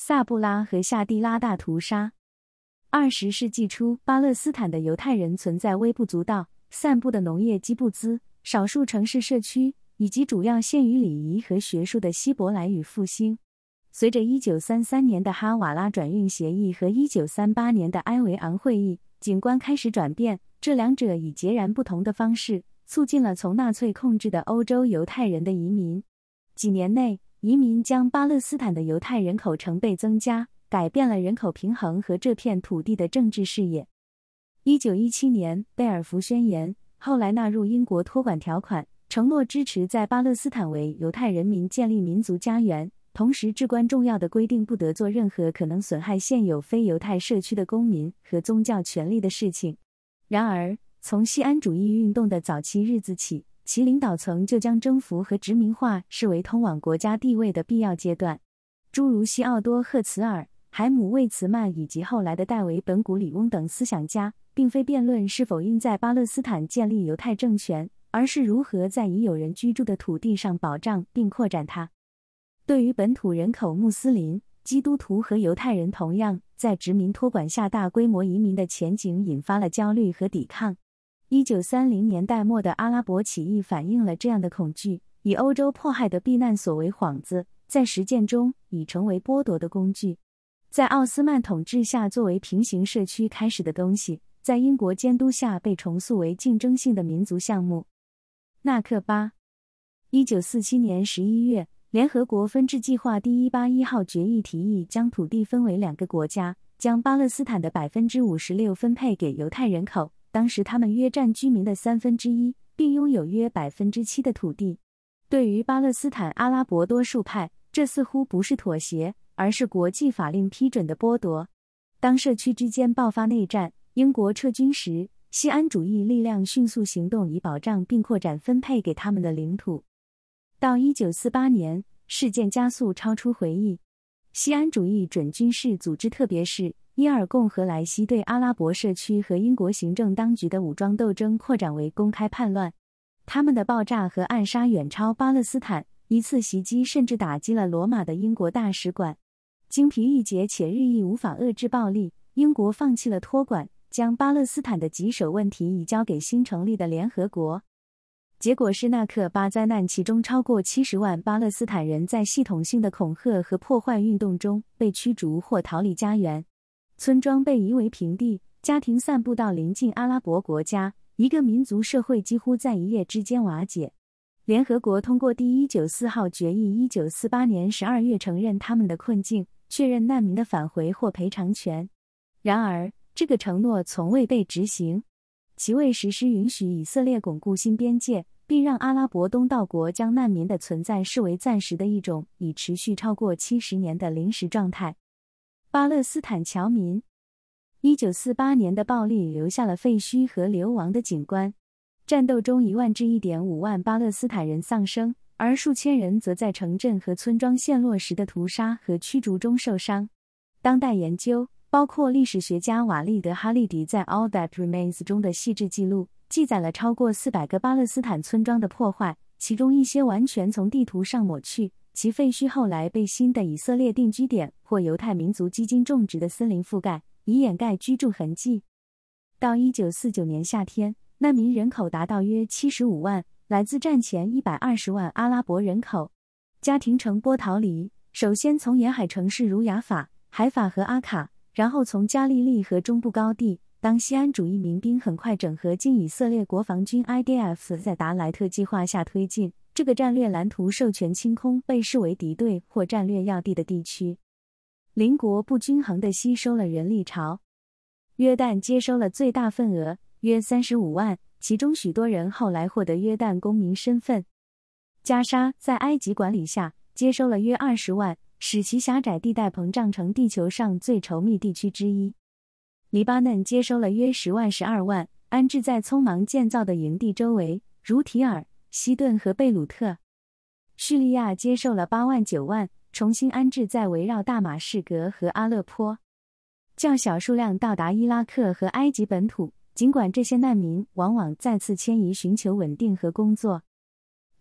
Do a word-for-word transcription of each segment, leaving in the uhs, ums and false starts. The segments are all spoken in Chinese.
萨布拉和夏蒂拉大屠杀。二十世纪初，巴勒斯坦的犹太人存在微不足道、散布的农业基布兹、少数城市社区，以及主要限于礼仪和学术的希伯来语复兴。随着一九三三年的哈瓦拉转运协议和一九三八年的埃维昂会议，景观开始转变，这两者以截然不同的方式促进了从纳粹控制的欧洲犹太人的移民。几年内，移民将巴勒斯坦的犹太人口成倍增加，改变了人口平衡和这片土地的政治视野。一九一七年，贝尔福宣言后来纳入英国托管条款，承诺支持在巴勒斯坦为犹太人民建立民族家园，同时至关重要的规定不得做任何可能损害现有非犹太社区的公民和宗教权利的事情。然而，从锡安主义运动的早期日子起，其领导层就将征服和殖民化视为通往国家地位的必要阶段。诸如西奥多·赫茨尔、海姆·魏茨曼以及后来的戴维·本古里翁等思想家，并非辩论是否应在巴勒斯坦建立犹太政权，而是如何在已有人居住的土地上保障并扩展它。对于本土人口穆斯林、基督徒和犹太人同样在殖民托管下大规模移民的前景引发了焦虑和抵抗。一九三零年代末的阿拉伯起义反映了这样的恐惧，以欧洲迫害的避难所为幌子，在实践中已成为剥夺的工具。在奥斯曼统治下作为平行社区开始的东西，在英国监督下被重塑为竞争性的民族项目。纳克巴。一九四七年十一月，联合国分治计划第一八一号决议提议将土地分为两个国家，将巴勒斯坦的 百分之五十六 分配给犹太人口，当时他们约占居民的三分之一，并拥有约 百分之七 的土地。对于巴勒斯坦阿拉伯多数派，这似乎不是妥协，而是国际法令批准的剥夺。当社区之间爆发内战，英国撤军时，锡安主义力量迅速行动以保障并扩展分配给他们的领土。到一九四八年，事件加速超出回忆。锡安主义准军事组织特别是伊尔贡和莱西对阿拉伯社区和英国行政当局的武装斗争扩展为公开叛乱。他们的爆炸和暗杀远超巴勒斯坦，一次袭击甚至打击了罗马的英国大使馆。精疲力竭且日益无法遏制暴力，英国放弃了托管，将巴勒斯坦的棘手问题移交给新成立的联合国。结果是纳克巴灾难，其中超过七十万巴勒斯坦人在系统性的恐吓和破坏运动中被驱逐或逃离家园。村庄被夷为平地，家庭散布到邻近阿拉伯国家，一个民族社会几乎在一夜之间瓦解。联合国通过第一九四号决议一九四八年十二月承认他们的困境，确认难民的返回或赔偿权。然而，这个承诺从未被执行。其未实施允许以色列巩固新边界，并让阿拉伯东道国将难民的存在视为暂时的一种已持续超过七十年的临时状态。巴勒斯坦侨民。一九四八年的暴力留下了废墟和流亡的景观。战斗中一万至 一点五万巴勒斯坦人丧生，而数千人则在城镇和村庄陷落时的屠杀和驱逐中受伤。当代研究，包括历史学家瓦利德·哈利迪在《All That Remains》中的细致记录，记载了超过四百个巴勒斯坦村庄的破坏，其中一些完全从地图上抹去，其废墟后来被新的以色列定居点或犹太民族基金种植的森林覆盖，以掩盖居住痕迹。到一九四九年夏天，难民人口达到约七十五万，来自战前一百二十万阿拉伯人口。家庭乘波逃离，首先从沿海城市如雅法、海法和阿卡，然后从加利利和中部高地。当锡安主义民兵很快整合进以色列国防军 I D F， 在达莱特计划下推进，这个战略蓝图授权清空被视为敌对或战略要地的地区。邻国不均衡地吸收了人力潮。约旦接收了最大份额，约三十五万，其中许多人后来获得约旦公民身份。加沙在埃及管理下接收了约二十万，使其狭窄地带膨胀成地球上最稠密地区之一。黎巴嫩接收了约十万十二万，安置在匆忙建造的营地周围，如提尔、西顿和贝鲁特。叙利亚接受了八万九万，重新安置在围绕大马士革和阿勒颇。较小数量到达伊拉克和埃及本土，尽管这些难民往往再次迁移寻求稳定和工作。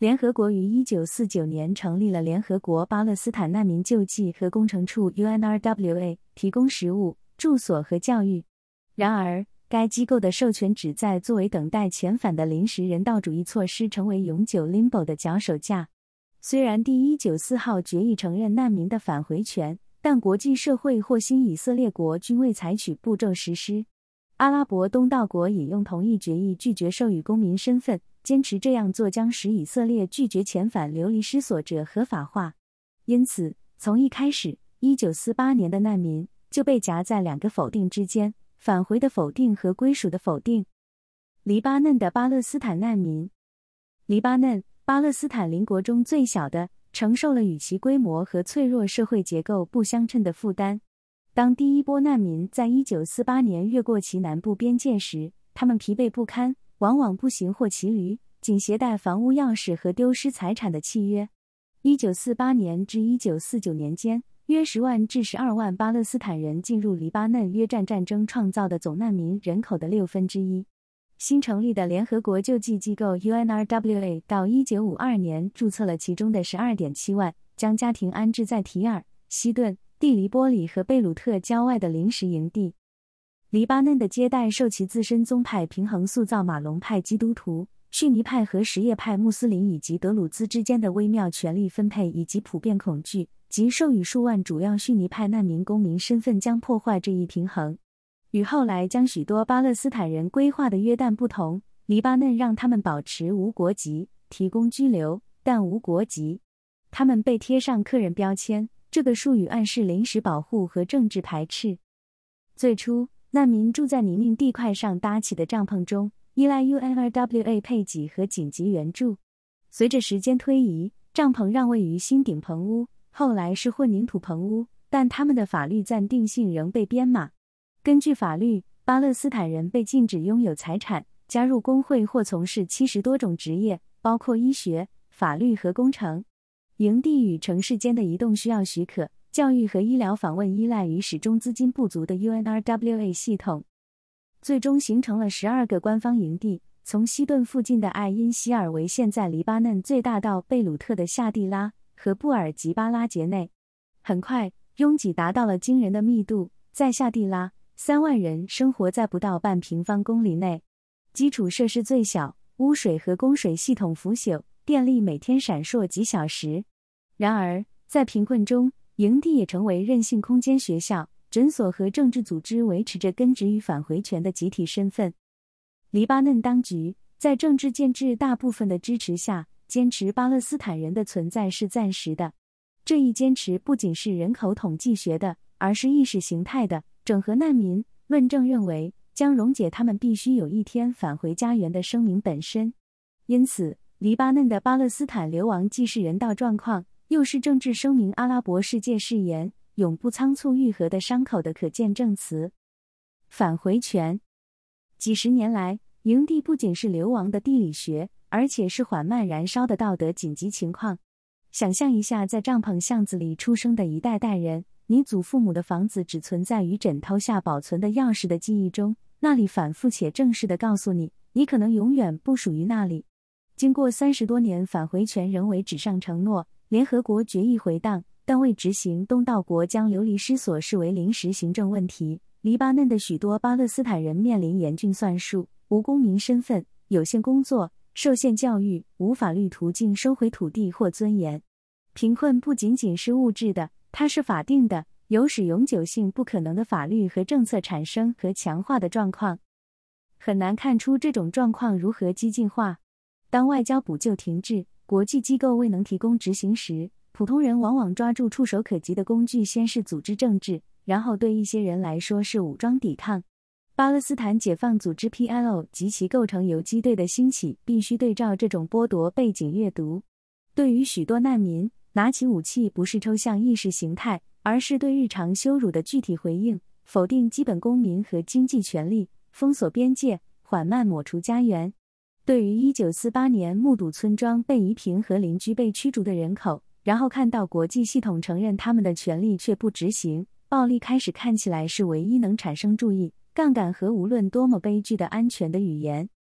联合国于一九四九年成立了联合国巴勒斯坦难民救济和工程处 U N R W A， 提供食物、住所和教育。然而，该机构的授权旨在作为等待遣返的临时人道主义措施，成为永久 limbo 的脚手架。虽然第一百九十四号决议承认难民的返回权，但国际社会或新以色列国均未采取步骤实施。阿拉伯东道国引用同一决议拒绝授予公民身份，坚持这样做将使以色列拒绝遣返流离失所者合法化。因此，从一开始，一九四八年的难民就被夹在两个否定之间：返回的否定和归属的否定。黎巴嫩的巴勒斯坦难民。黎巴嫩，巴勒斯坦邻国中最小的，承受了与其规模和脆弱社会结构不相称的负担。当第一波难民在一九四八年越过其南部边界时，他们疲惫不堪，往往步行或骑驴，仅携带房屋钥匙和丢失财产的契约。一九四八年至一九四九年间，约十万至十二万巴勒斯坦人进入黎巴嫩，约占战争创造的总难民人口的六分之一。新成立的联合国救济机构 U N R W A 到一九五二年注册了其中的 十二点七万，将家庭安置在提尔、西顿、蒂黎波里和贝鲁特郊外的临时营地。黎巴嫩的接待受其自身宗派平衡塑造马龙派基督徒、逊尼派和什叶派穆斯林以及德鲁兹之间的微妙权力分配以及普遍恐惧，即授予数万主要逊尼派难民公民身份将破坏这一平衡。与后来将许多巴勒斯坦人归化的约旦不同，黎巴嫩让他们保持无国籍，提供居留，但无国籍。他们被贴上客人标签，这个术语暗示临时保护和政治排斥。最初，难民住在泥泞地块上搭起的帐篷中，依赖 U N R W A 配给和紧急援助。随着时间推移，帐篷让位于新顶棚屋，后来是混凝土棚屋，但他们的法律暂定性仍被编码。根据法律，巴勒斯坦人被禁止拥有财产，加入工会或从事七十多种职业，包括医学、法律和工程。营地与城市间的移动需要许可，教育和医疗访问依赖于始终资金不足的 U N R W A 系统。最终形成了十二个官方营地，从西顿附近的艾因希尔为现在黎巴嫩最大到贝鲁特的夏蒂拉和布尔吉巴拉杰内。很快，拥挤达到了惊人的密度，在夏蒂拉，三万人生活在不到半平方公里内。基础设施最小，污水和供水系统腐朽，电力每天闪烁几小时。然而，在贫困中，营地也成为韧性空间，学校、诊所和政治组织维持着根植于返回权的集体身份。黎巴嫩当局在政治建制大部分的支持下，坚持巴勒斯坦人的存在是暂时的。这一坚持不仅是人口统计学的，而是意识形态的。整合难民论证认为，将溶解他们必须有一天返回家园的声明本身。因此，黎巴嫩的巴勒斯坦流亡既是人道状况，又是政治声明阿拉伯世界誓言永不仓促愈合的伤口的可见证词。返回权。几十年来，营地不仅是流亡的地理学，而且是缓慢燃烧的道德紧急情况。想象一下，在帐篷巷子里出生的一代代人，你祖父母的房子只存在于枕头下保存的钥匙的记忆中，那里反复且正式地告诉你，你可能永远不属于那里。经过三十多年，返回权仍为纸上承诺，联合国决议回荡，但未执行。东道国将流离失所视为临时行政问题。黎巴嫩的许多巴勒斯坦人面临严峻算术、无公民身份、有限工作、受限教育、无法律途径收回土地或尊严。贫困不仅仅是物质的，它是法定的，有使永久性不可能的法律和政策产生和强化的状况。很难看出这种状况如何激进化。当外交补救停滞，国际机构未能提供执行时，普通人往往抓住触手可及的工具，先是组织政治，然后对一些人来说是武装抵抗。巴勒斯坦解放组织 P L O 及其构成游击队的兴起必须对照这种剥夺背景阅读。对于许多难民，拿起武器不是抽象意识形态，而是对日常羞辱的具体回应，否定基本公民和经济权利，封锁边界，缓慢抹除家园。对于一九四八年目睹村庄被夷平和邻居被驱逐的人口，然后看到国际系统承认他们的权利却不执行，暴力开始看起来是唯一能产生注意、杠杆和无论多么悲剧的安全的语言。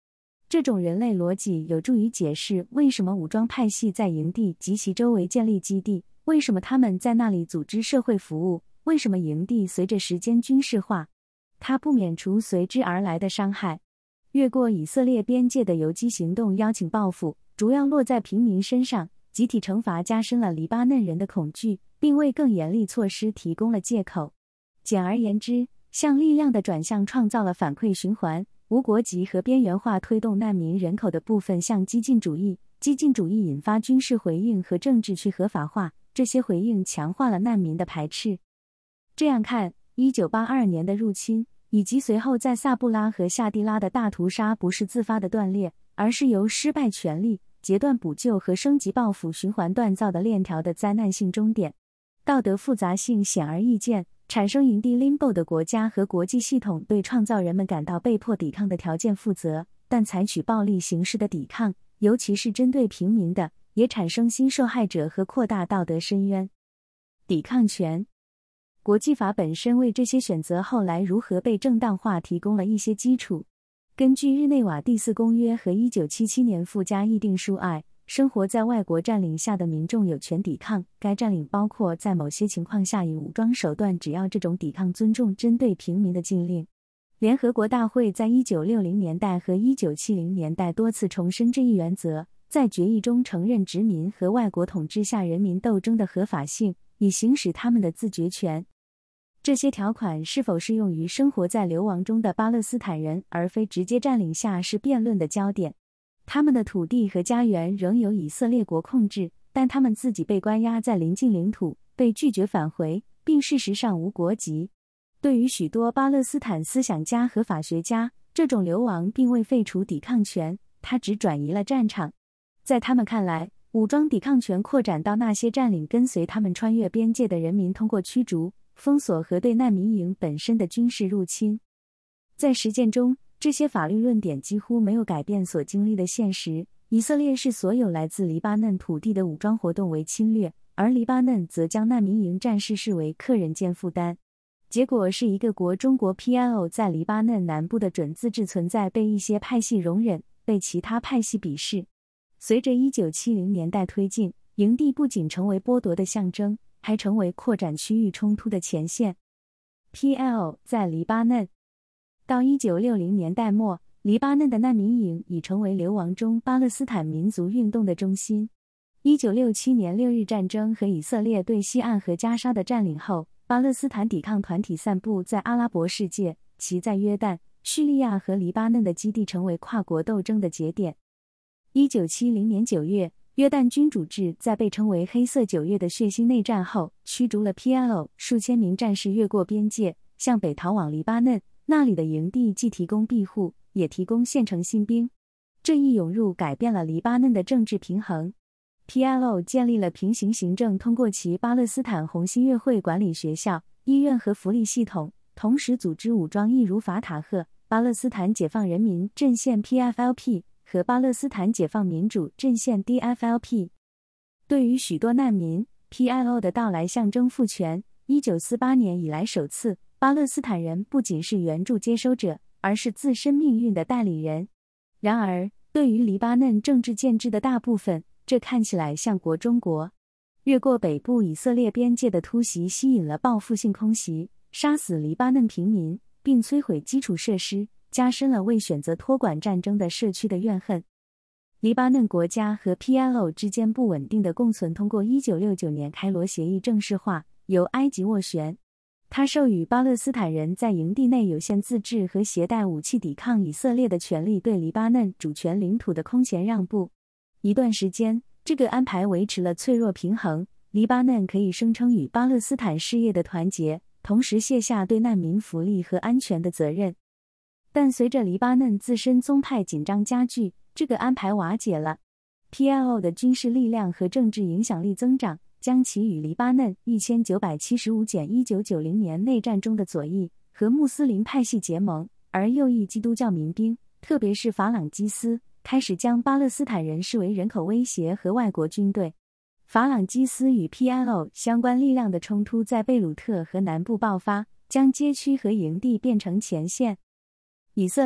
这种人类逻辑有助于解释为什么武装派系在营地及其周围建立基地，为什么他们在那里组织社会服务，为什么营地随着时间军事化。它不免除随之而来的伤害。越过以色列边界的游击行动邀请报复，主要落在平民身上，集体惩罚加深了黎巴嫩人的恐惧，并为更严厉措施提供了借口。简而言之，向力量的转向创造了反馈循环，无国籍和边缘化推动难民人口的部分向激进主义，激进主义引发军事回应和政治去合法化，这些回应强化了难民的排斥。这样看，一九八二年的入侵以及随后在萨布拉和夏地拉的大屠杀不是自发的断裂，而是由失败权力、截断补救和升级报复循环锻造的链条的灾难性终点。道德复杂性显而易见，产生营地 limbo 的国家和国际系统对创造人们感到被迫抵抗的条件负责，但采取暴力形式的抵抗，尤其是针对平民的，也产生新受害者和扩大道德深渊。抵抗权。国际法本身为这些选择后来如何被正当化提供了一些基础。根据日内瓦第四公约和一九七七年附加议定书 I， 生活在外国占领下的民众有权抵抗，该占领包括在某些情况下以武装手段，只要这种抵抗尊重针对平民的禁令。联合国大会在一九六零年代和一九七零年代多次重申这一原则，在决议中承认殖民和外国统治下人民斗争的合法性，以行使他们的自决权。这些条款是否适用于生活在流亡中的巴勒斯坦人，而非直接占领下，是辩论的焦点。他们的土地和家园仍由以色列国控制，但他们自己被关押在邻近领土，被拒绝返回，并事实上无国籍。对于许多巴勒斯坦思想家和法学家，这种流亡并未废除抵抗权，它只转移了战场。在他们看来，武装抵抗权扩展到那些占领跟随他们穿越边界的人民，通过驱逐、封锁和对难民营本身的军事入侵。在实践中，这些法律论点几乎没有改变所经历的现实。以色列视所有来自黎巴嫩土地的武装活动为侵略，而黎巴嫩则将难民营战士视为客人间负担。结果是一个国中国 P L O 在黎巴嫩南部的准自治存在被一些派系容忍，被其他派系鄙视。随着一九七零年代推进，营地不仅成为剥夺的象征，还成为扩展区域冲突的前线。P L O 在黎巴嫩。到一九六零年代末，黎巴嫩的难民营已成为流亡中巴勒斯坦民族运动的中心。一九六七年六日战争和以色列对西岸和加沙的占领后，巴勒斯坦抵抗团体散布在阿拉伯世界，其在约旦、叙利亚和黎巴嫩的基地成为跨国斗争的节点。一九七零年九月，约旦君主制在被称为黑色九月的血腥内战后，驱逐了 P L O， 数千名战士越过边界，向北逃往黎巴嫩，那里的营地既提供庇护，也提供现成新兵。这一涌入改变了黎巴嫩的政治平衡。P L O 建立了平行行政，通过其巴勒斯坦红新月会管理学校、医院和福利系统，同时组织武装，亦如法塔赫、巴勒斯坦解放人民阵线 P F L P 和巴勒斯坦解放民主阵线 D F L P。 对于许多难民， P L O 的到来象征赋权。一九四八年以来首次，巴勒斯坦人不仅是援助接收者，而是自身命运的代理人。然而，对于黎巴嫩政治建制的大部分，这看起来像国中国。越过北部以色列边界的突袭吸引了报复性空袭，杀死黎巴嫩平民，并摧毁基础设施，加深了为选择托管战争的社区的怨恨。黎巴嫩国家和 P L O 之间不稳定的共存通过一九六九年开罗协议正式化，由埃及斡旋。它授予巴勒斯坦人在营地内有限自治和携带武器抵抗以色列的权利，对黎巴嫩主权领土的空前让步。一段时间，这个安排维持了脆弱平衡，黎巴嫩可以声称与巴勒斯坦事业的团结，同时卸下对难民福利和安全的责任。但随着黎巴嫩自身宗派紧张加剧，这个安排瓦解了。P L O 的军事力量和政治影响力增长，将其与黎巴嫩一千九百七十五减一九九零年内战中的左翼和穆斯林派系结盟，而右翼基督教民兵，特别是法朗基斯，开始将巴勒斯坦人视为人口威胁和外国军队。法朗基斯与 P L O 相关力量的冲突在贝鲁特和南部爆发，将街区和营地变成前线。以色列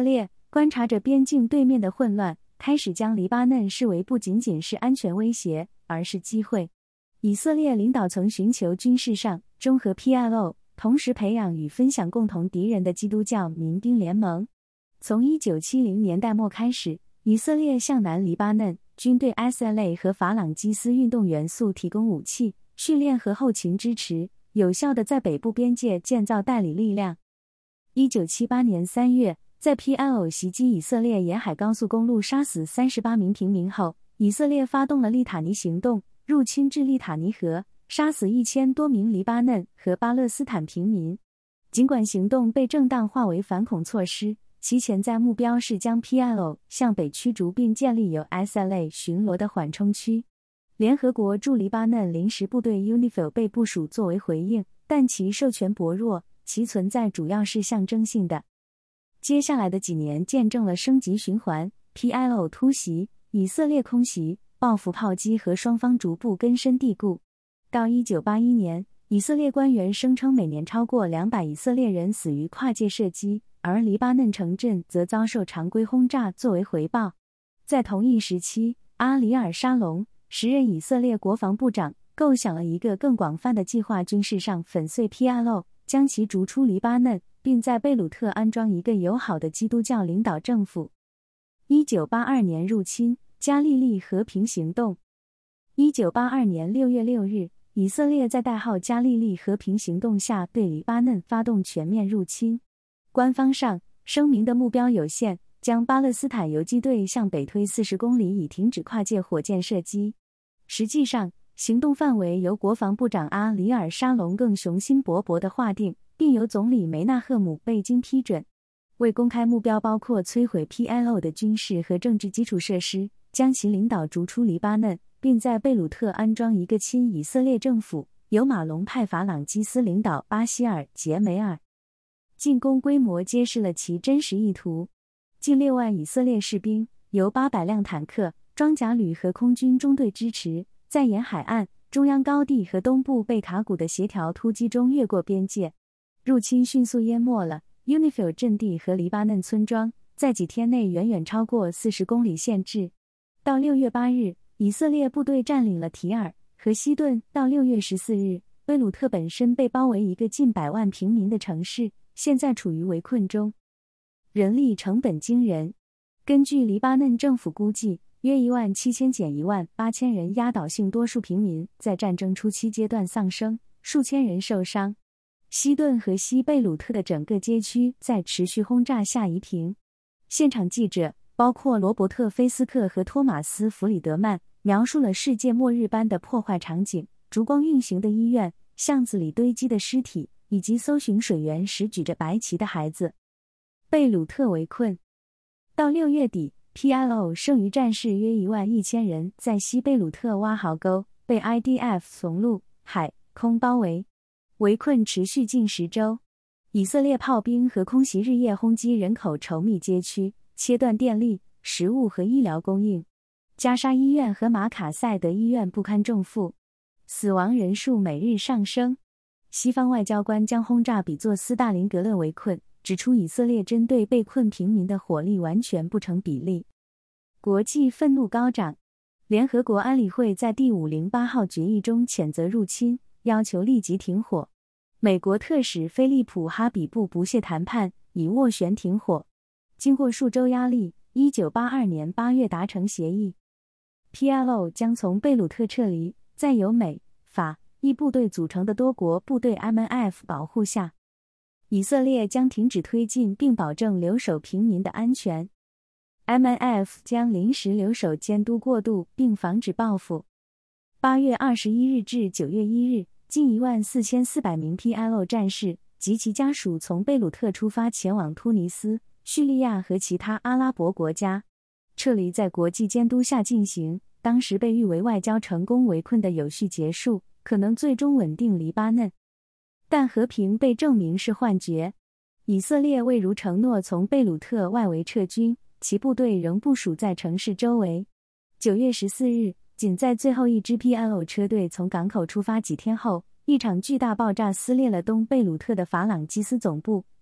观察着边境对面的混乱，开始将黎巴嫩视为不仅仅是安全威胁，而是机会。以色列领导层寻求军事上中和 P L O， 同时培养与分享共同敌人的基督教民兵联盟。从一九七零年代末开始，以色列向南黎巴嫩军队 S L A 和法朗基斯运动元素提供武器、训练和后勤支持，有效地在北部边界建造代理力量。一九七八年三月，在 P L O 袭击以色列沿海高速公路杀死三十八名平民后，以色列发动了利塔尼行动，入侵至利塔尼河，杀死一千多名黎巴嫩和巴勒斯坦平民。尽管行动被正当化为反恐措施，其潜在目标是将 P L O 向北驱逐并建立有 S L A 巡逻的缓冲区。联合国驻黎巴嫩临时部队 UNIFIL 被部署作为回应，但其授权薄弱，其存在主要是象征性的。接下来的几年见证了升级循环， P L O 突袭，以色列空袭，报复炮击和双方逐步根深蒂固。到一九八一年，以色列官员声称每年超过两百以色列人死于跨界射击，而黎巴嫩城镇则遭受常规轰炸作为回报。在同一时期，阿里尔·沙龙时任以色列国防部长构想了一个更广泛的计划，军事上粉碎 P L O， 将其逐出黎巴嫩，并在贝鲁特安装一个友好的基督教领导政府。一九八二年入侵加利利和平行动。一九八二年六月六日，以色列在代号加利利和平行动下对黎巴嫩发动全面入侵。官方上声明的目标有限，将巴勒斯坦游击队向北推四十公里以停止跨界火箭射击。实际上，行动范围由国防部长阿里尔·沙龙更雄心勃勃地划定，并由总理梅纳赫姆·贝金批准。未公开目标包括摧毁 P L O 的军事和政治基础设施，将其领导逐出黎巴嫩，并在贝鲁特安装一个亲以色列政府，由马龙派法朗基斯领导巴希尔·杰梅尔。进攻规模揭示了其真实意图。近六万以色列士兵，由八百辆坦克、装甲旅和空军中队支持，在沿海岸、中央高地和东部贝卡谷的协调突击中越过边界。入侵迅速淹没了 UNIFIL 阵地和黎巴嫩村庄，在几天内远远超过四十公里限制。到六月八日，以色列部队占领了提尔和西顿。到六月十四日，贝鲁特本身被包围一个近百万平民的城市，现在处于围困中。人力成本惊人，根据黎巴嫩政府估计，约一万七千减一万八千人压倒性多数平民在战争初期阶段丧生，数千人受伤。西顿和西贝鲁特的整个街区在持续轰炸下夷平。现场记者，包括罗伯特·菲斯克和托马斯·弗里德曼，描述了世界末日般的破坏场景：烛光运行的医院、巷子里堆积的尸体，以及搜寻水源时举着白旗的孩子。贝鲁特围困。到六月底， P L O 剩余战士约一万一千人在西贝鲁特挖壕沟，被 I D F 从陆、海、空包围。围困持续近十周，以色列炮兵和空袭日夜轰击人口稠密街区，切断电力、食物和医疗供应。加沙医院和马卡塞德医院不堪重负，死亡人数每日上升。西方外交官将轰炸比作斯大林格勒围困，指出以色列针对被困平民的火力完全不成比例。国际愤怒高涨，联合国安理会在第五百零八号决议中谴责入侵，要求立即停火。美国特使菲利普·哈比布不懈谈判，以斡旋停火。经过数周压力，一九八二年八月达成协议。P L O 将从贝鲁特撤离，在由美、法、意部队组成的多国部队 M N F 保护下，以色列将停止推进并保证留守平民的安全。M N F 将临时留守监督过渡并防止报复。八月二十一日至九月一日，近一万四千四百名 P L O 战士及其家属从贝鲁特出发前往突尼斯、叙利亚和其他阿拉伯国家。撤离在国际监督下进行，当时被誉为外交成功围困的有序结束，可能最终稳定黎巴嫩。但和平被证明是幻觉。以色列未如承诺从贝鲁特外围撤军，其部队仍部署在城市周围。九月十四日，仅在最后一支 P L O 车队从港口出发几天后，一场巨大爆炸撕裂了东贝鲁特的法朗基斯总部，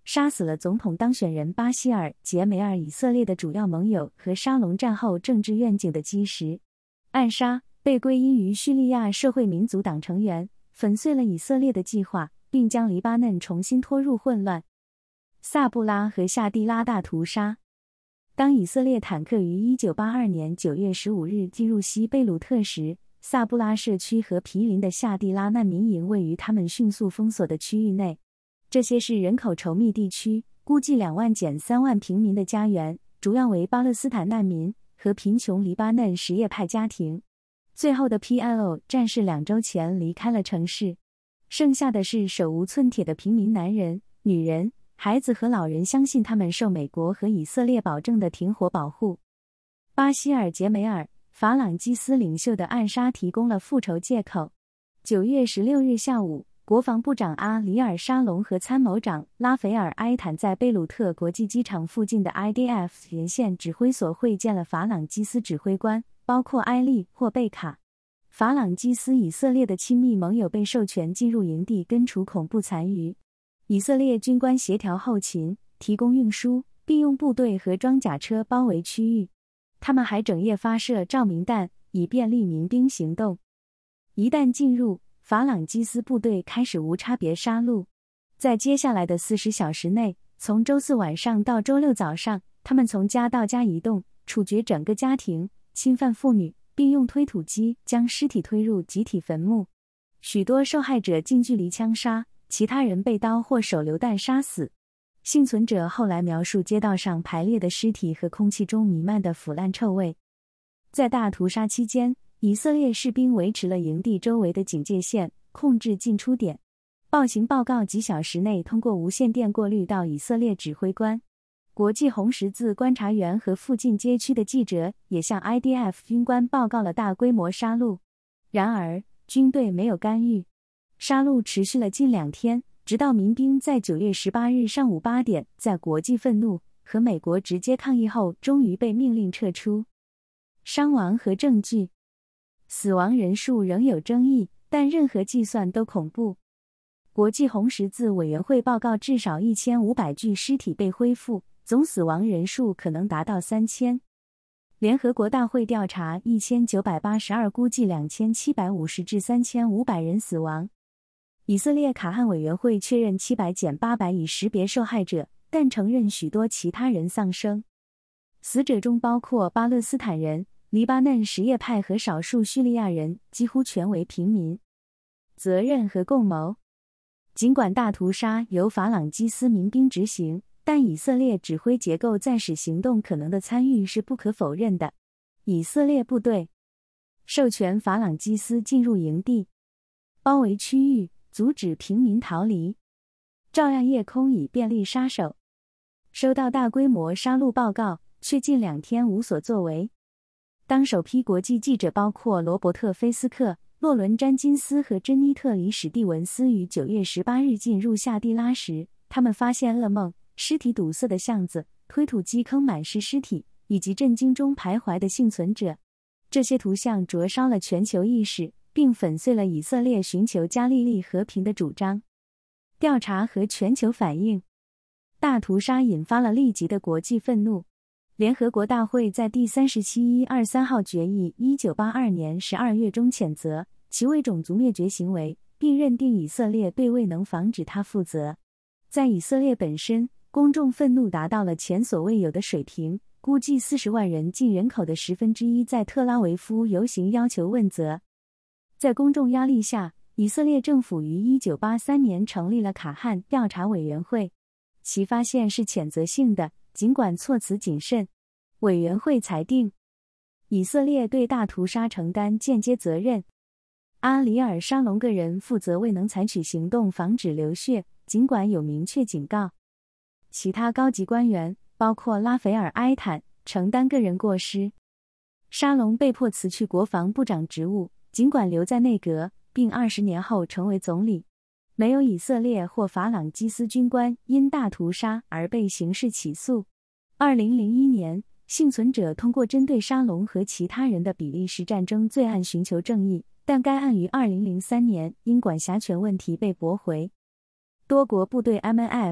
杀死了总统当选人巴希尔·杰梅尔以色列的主要盟友和沙龙战后政治愿景的基石。暗杀被归因于叙利亚社会民族党成员，粉碎了以色列的计划，并将黎巴嫩重新拖入混乱。萨布拉和夏蒂拉大屠杀。当以色列坦克于一九八二年九月十五日进入西贝鲁特时，萨布拉社区和毗邻的夏蒂拉难民营位于他们迅速封锁的区域内。这些是人口稠密地区，估计两万减三万平民的家园，主要为巴勒斯坦难民和贫穷黎巴嫩什叶派家庭。最后的 P L O 战士两周前离开了城市，剩下的是手无寸铁的平民男人、女人、孩子和老人，相信他们受美国和以色列保证的停火保护。巴希尔·杰梅尔、法朗基斯领袖的暗杀提供了复仇借口。九月十六日下午，国防部长阿里尔·沙龙和参谋长拉斐尔·埃坦在贝鲁特国际机场附近的 I D F 沿线指挥所会见了法朗基斯指挥官，包括埃利或贝卡。法朗基斯以色列的亲密盟友被授权进入营地根除恐怖残余。以色列军官协调后勤，提供运输，并用部队和装甲车包围区域。他们还整夜发射照明弹，以便利民兵行动。一旦进入，法朗基斯部队开始无差别杀戮。在接下来的四十小时内，从周四晚上到周六早上，他们从家到家移动，处决整个家庭，侵犯妇女，并用推土机将尸体推入集体坟墓。许多受害者近距离枪杀，其他人被刀或手榴弹杀死。幸存者后来描述街道上排列的尸体和空气中弥漫的腐烂臭味。在大屠杀期间，以色列士兵维持了营地周围的警戒线，控制进出点。暴行报告几小时内通过无线电过滤到以色列指挥官。国际红十字观察员和附近街区的记者也向 I D F 军官报告了大规模杀戮。然而，军队没有干预。杀戮持续了近两天，直到民兵在九月十八日上午八点，在国际愤怒和美国直接抗议后，终于被命令撤出。伤亡和证据。死亡人数仍有争议，但任何计算都恐怖。国际红十字委员会报告至少一千五百具尸体被恢复，总死亡人数可能达到三千。联合国大会调查一千九百八十二，估计两千七百五十至三千五百人死亡。以色列卡汉委员会确认七百减八百已识别受害者，但承认许多其他人丧生。死者中包括巴勒斯坦人、黎巴嫩什叶派和少数叙利亚人，几乎全为平民。责任和共谋。尽管大屠杀由法朗基斯民兵执行，但以色列指挥结构在使行动可能的参与是不可否认的。以色列部队授权法朗基斯进入营地，包围区域，阻止平民逃离，照亮夜空以便利杀手。收到大规模杀戮报告，却近两天无所作为。当首批国际记者包括罗伯特·菲斯克、洛伦·詹金斯和珍妮特·里史蒂文斯于九月十八日进入夏蒂拉时，他们发现噩梦、尸体堵塞的巷子、推土机坑满是尸体，以及震惊中徘徊的幸存者。这些图像灼烧了全球意识，并粉碎了以色列寻求加利利和平的主张。调查和全球反应。大屠杀引发了立即的国际愤怒。联合国大会在第三十七一二三号决议一九八二年十二月中谴责其为种族灭绝行为，并认定以色列对未能防止它负责。在以色列本身，公众愤怒达到了前所未有的水平，估计四十万人进人口的十分之一在特拉维夫游行要求问责。在公众压力下，以色列政府于一九八三年成立了卡汉调查委员会，其发现是谴责性的，尽管措辞谨慎。委员会裁定，以色列对大屠杀承担间接责任。阿里尔·沙龙个人负责未能采取行动防止流血，尽管有明确警告。其他高级官员，包括拉斐尔·埃坦，承担个人过失。沙龙被迫辞去国防部长职务，尽管留在内阁，并二十年后成为总理。没有以色列或法朗基斯军官因大屠杀而被刑事起诉。二零零一年，幸存者通过针对沙龙和其他人的比利时战争罪案寻求正义，但该案于二零零三年因管辖权问题被驳回。多国部队 M N F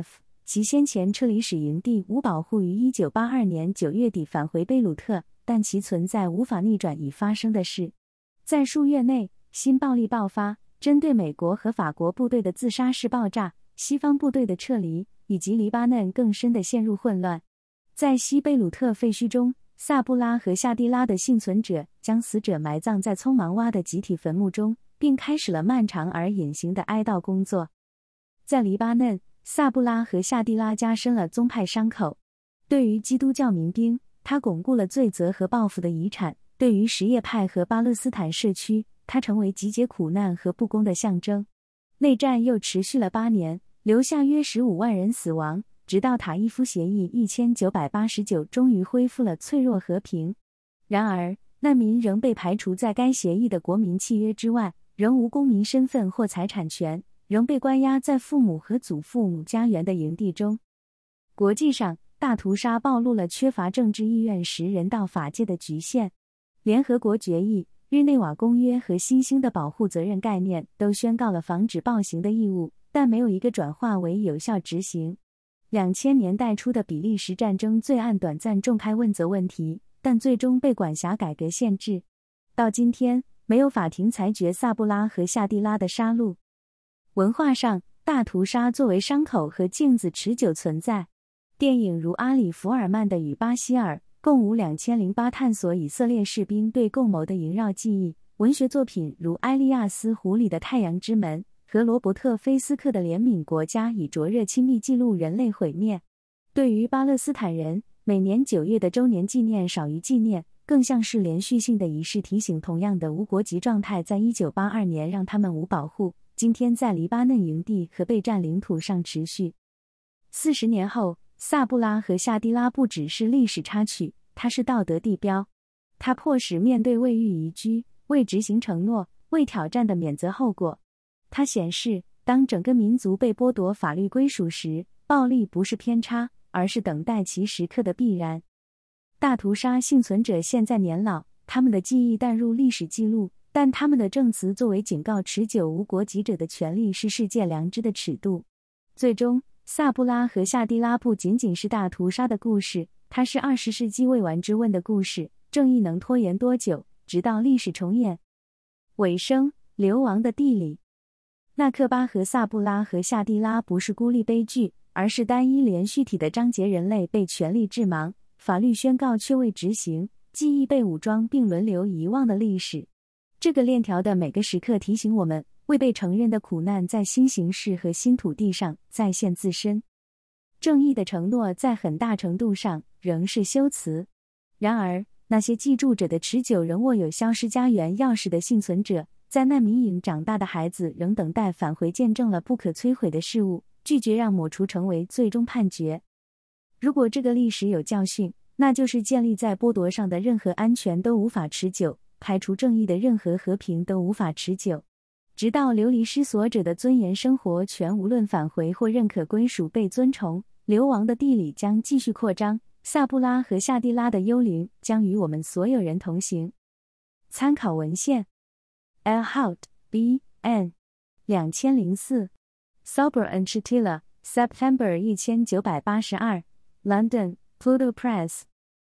其先前撤离史营地无保护于一九八二年九月底返回贝鲁特，但其存在无法逆转已发生的事。在数月内，新暴力爆发，针对美国和法国部队的自杀式爆炸，西方部队的撤离，以及黎巴嫩更深地陷入混乱。在西贝鲁特废墟中，萨布拉和夏蒂拉的幸存者将死者埋葬在匆忙挖的集体坟墓中，并开始了漫长而隐形的哀悼工作。在黎巴嫩，萨布拉和夏蒂拉加深了宗派伤口。对于基督教民兵，他巩固了罪责和报复的遗产；对于什叶派和巴勒斯坦社区，他成为集结苦难和不公的象征。内战又持续了八年，留下约十五万人死亡，直到塔伊夫协议一千九百八十九终于恢复了脆弱和平。然而，难民仍被排除在该协议的国民契约之外，仍无公民身份或财产权，仍被关押在父母和祖父母家园的营地中。国际上，大屠杀暴露了缺乏政治意愿时人道法界的局限。联合国决议、日内瓦公约和新兴的保护责任概念都宣告了防止暴行的义务，但没有一个转化为有效执行。两千年代初的比利时战争罪案短暂重开问责问题，但最终被管辖改革限制。到今天，没有法庭裁决萨布拉和夏蒂拉的杀戮。文化上，大屠杀作为伤口和镜子持久存在。电影如阿里·福尔曼的《与巴希尔》共舞两千零八探索以色列士兵对共谋的萦绕记忆，文学作品如埃利亚斯·胡里的《太阳之门》和罗伯特·菲斯克的《怜悯国家》以灼热亲密记录人类毁灭。对于巴勒斯坦人，每年九月的周年纪念少于纪念，更像是连续性的仪式，提醒同样的无国籍状态在一九八二年让他们无保护，今天在黎巴嫩营地和被占领土上持续。四十年后，萨布拉和夏蒂拉不只是历史插曲，它是道德地标。它迫使面对未遇移居、未执行承诺、未挑战的免责后果。它显示，当整个民族被剥夺法律归属时，暴力不是偏差，而是等待其时刻的必然。大屠杀幸存者现在年老，他们的记忆淡入历史记录，但他们的证词作为警告持久无国籍者的权利是世界良知的尺度。最终，萨布拉和夏蒂拉不仅仅是大屠杀的故事，它是二十世纪未完之问的故事。正义能拖延多久？直到历史重演。尾声：流亡的地理。纳克巴和萨布拉和夏蒂拉不是孤立悲剧，而是单一连续体的章节。人类被权力致盲，法律宣告却未执行，记忆被武装并轮流遗忘的历史。这个链条的每个时刻提醒我们，未被承认的苦难在新形势和新土地上再现自身。正义的承诺在很大程度上仍是修辞。然而，那些记住者的持久仍握有消失家园钥匙的幸存者，在难民营长大的孩子仍等待返回，见证了不可摧毁的事物，拒绝让抹除成为最终判决。如果这个历史有教训，那就是建立在剥夺上的任何安全都无法持久，排除正义的任何和平都无法持久。直到流离失所者的尊严生活权无论返回或认可归属被尊崇，流亡的地理将继续扩张，萨布拉和夏蒂拉的幽灵将与我们所有人同行。参考文献 El Hout, B. N. 两千零四 Sauber and Shatila, September 一千九百八十二 London, Pluto Press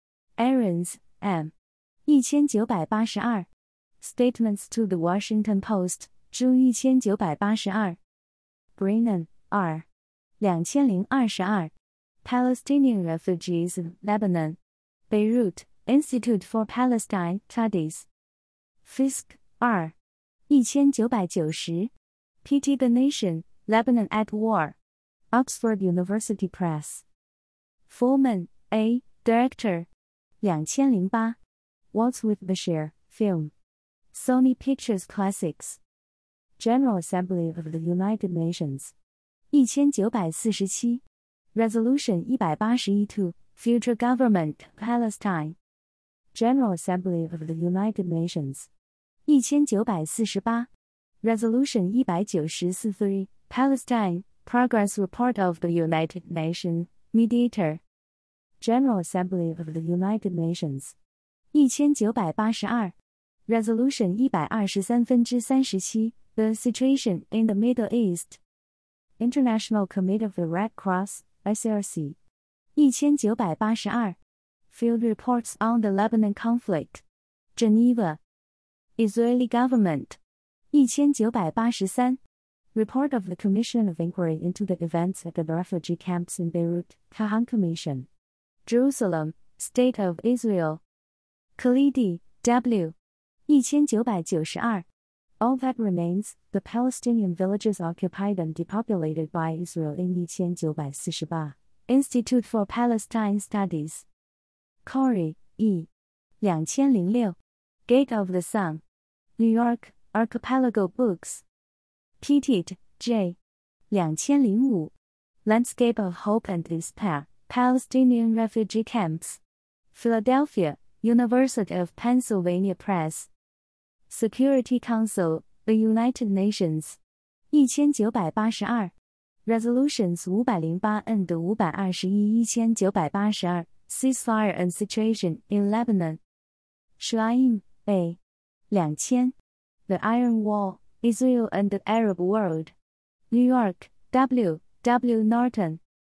Ahrens, M. 一千九百八十二 Statements to the Washington Post, June 一千九百八十二 Brennan, R. 两千零二十二 Palestinian Refugees in Lebanon, Beirut, Institute for Palestine Studies Fisk, R. 一千九百九十 Pity the Nation, Lebanon at War, Oxford University Press Fullman, A. Director 两千零八 Waltz with Bashir, Film Sony Pictures Classics General Assembly of the United Nations 一千九百四十七 Resolution 一百八十一 to Future Government Palestine General Assembly of the United Nations 一千九百四十八 Resolution 一百九十四 three Palestine Progress Report of the United Nations Mediator General Assembly of the United Nations 一千九百八十二 Resolution 一百二十三分之三十七 The Situation in the Middle East International Committee of the Red Cross I C R C 一千九百八十二 Field Reports on the Lebanon Conflict Geneva Israeli Government 一千九百八十三 Report of the Commission of Inquiry into the Events at the Refugee Camps in Beirut Kahan Commission Jerusalem State of Israel Khalidi, W.一千九百九十二 All that remains, the Palestinian villages occupied and depopulated by Israel in一千九百四十八 Institute for Palestine Studies Corey, E. 两千零六 Gate of the Sun New York, Archipelago Books Petit, J. 两千零五 Landscape of Hope and Despair, Palestinian Refugee Camps Philadelphia, University of Pennsylvania Press Security Council, the United Nations 一千九百八十二 Resolutions 五百零八 and 五百二十一 一千九百八十二 Ceasefire and Situation in Lebanon Shuaim, A. 两千 The Iron Wall, Israel and the Arab World New York, W. W. Norton